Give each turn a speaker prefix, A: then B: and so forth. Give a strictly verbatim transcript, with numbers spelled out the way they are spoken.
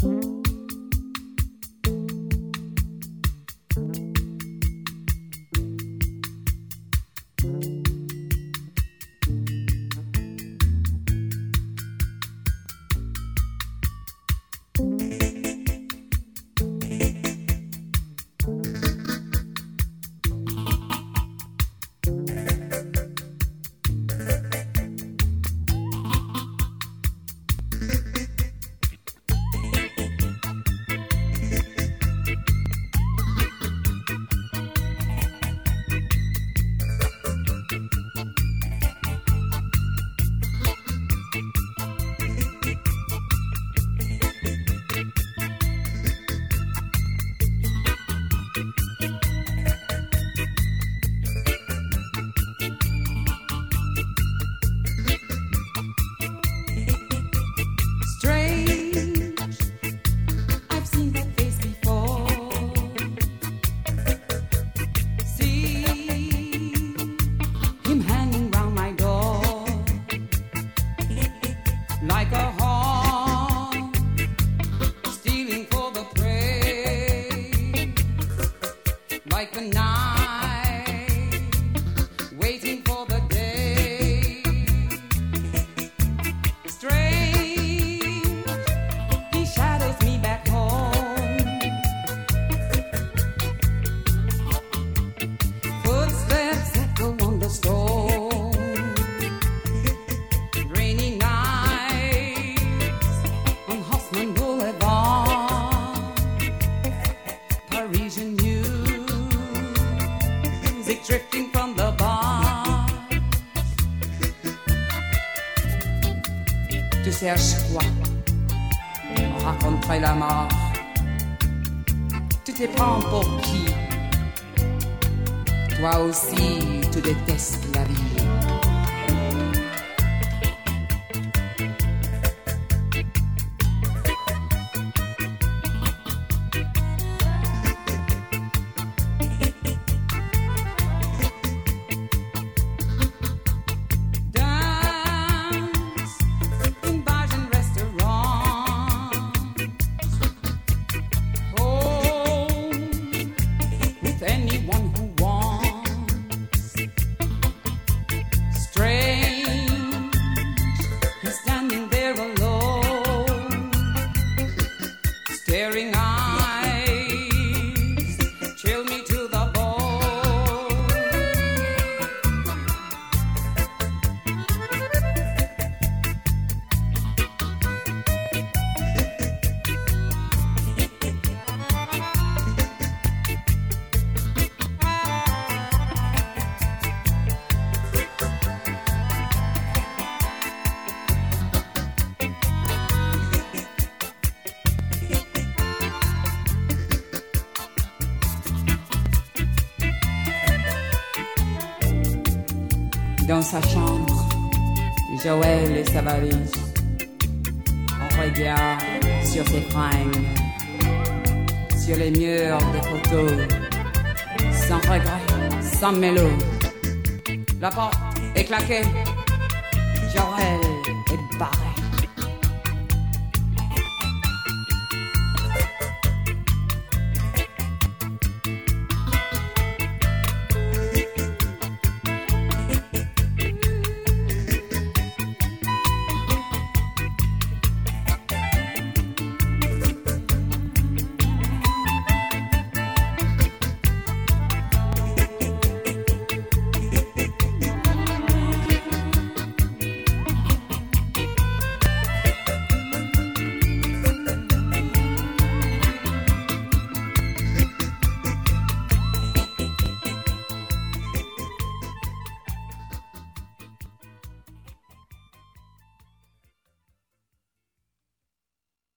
A: Serge quoi on raconterait la mort. Tu te prends pour qui? Toi aussi tu détestes la vie. Dans sa chambre, Joël et sa valise, on regarde sur ses fringues, sur les murs des photos, sans regret, sans mélo. La porte est claquée, Joël est barré.